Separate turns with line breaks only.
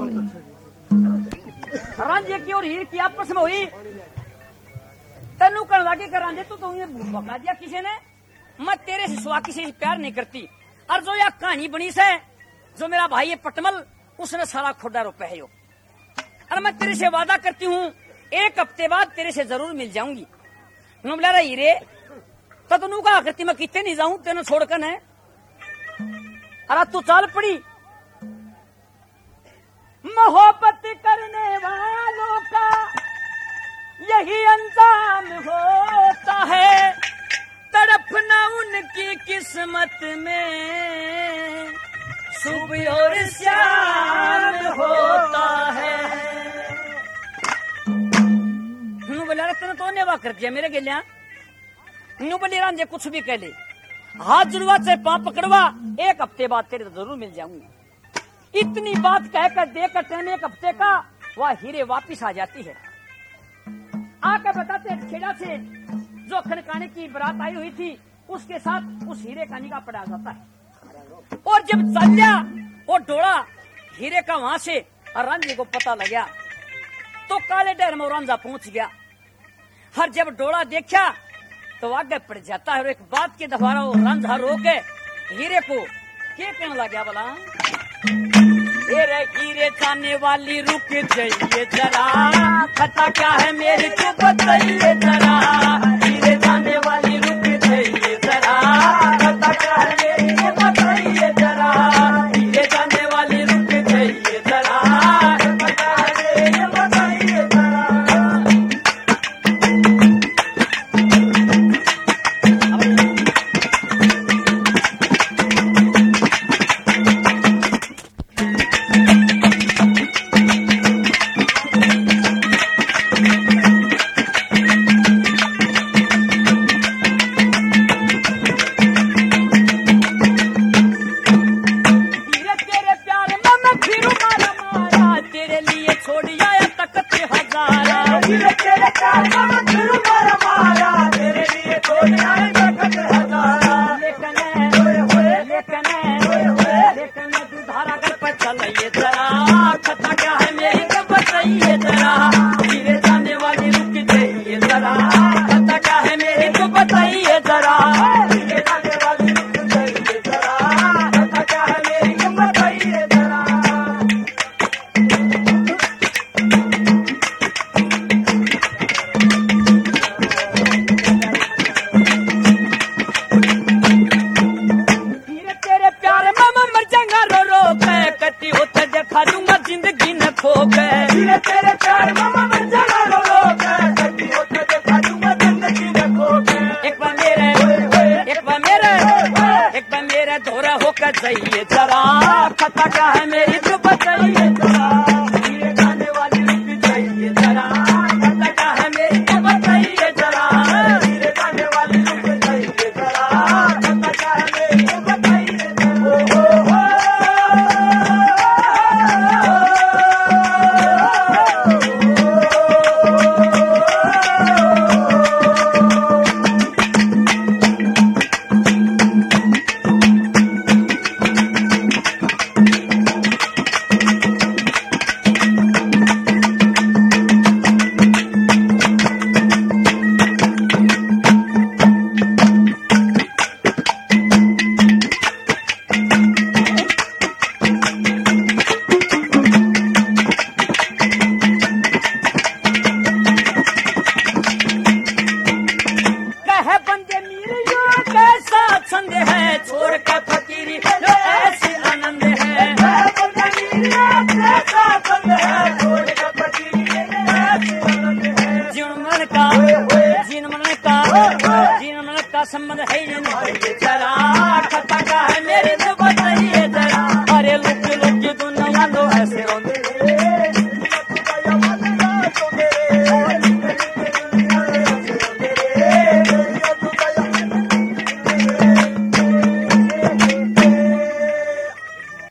रांझे की और हीर की आपस में हुई। तेनू कर लागे कर रांझे तो तुम्हें भगा दिया किसी ने। मैं तेरे से सिवा किसी से प्यार नहीं करती। और जो यह कहानी बनी से जो मेरा भाई है पटमल उसने सारा खोड़ा रुपए है। और मैं तेरे से वादा करती हूँ 1 हफ्ते बाद तेरे से जरूर मिल जाऊंगी। बोला हीरे तो तू कहा करती मैं कितने नहीं जाऊं तेने छोड़कर है। अरे तू चाल पड़ी। मोहब्बत करने वालों का यही अंजाम होता है, तड़पना उनकी किस्मत में सुबह और शाम होता है। बोला तेने तो नेवा कर दिया मेरे गेलिया। बोली रांझे कुछ भी कह ले, हाथ जुड़वा से पाँव पकड़वा, 1 हफ्ते बाद तेरे तो जरूर मिल जाऊंगी। इतनी बात कहकर देकर टाइम 1 हफ्ते का वह हीरे वापिस आ जाती है। आकर बताते खेड़ा से जो खनकाने की बारात आई हुई थी उसके साथ उस हीरे का निकाह पड़ा जाता है। और जब चलिया वो डोड़ा हीरे का वहां से रांझे को पता लग गया तो काले डर में रांझा पहुंच गया। हर जब डोड़ा देखा तो आगे पड़ जाता है। और एक बात के दफारा वो रांझा रोके हीरे को क्या कहने लग गया बोला, हीरे जाने वाली रुक जाइए जरा, खता क्या है मेरी तो बताइए जरा। हीरे जाने वाली रुक जाइए जरा, खता क्या है मेरी तो बताइए जरा। हीरे जाने वाली रुक जाइए जरा, खता क्या है मेरी बताइए जरा। संबंध है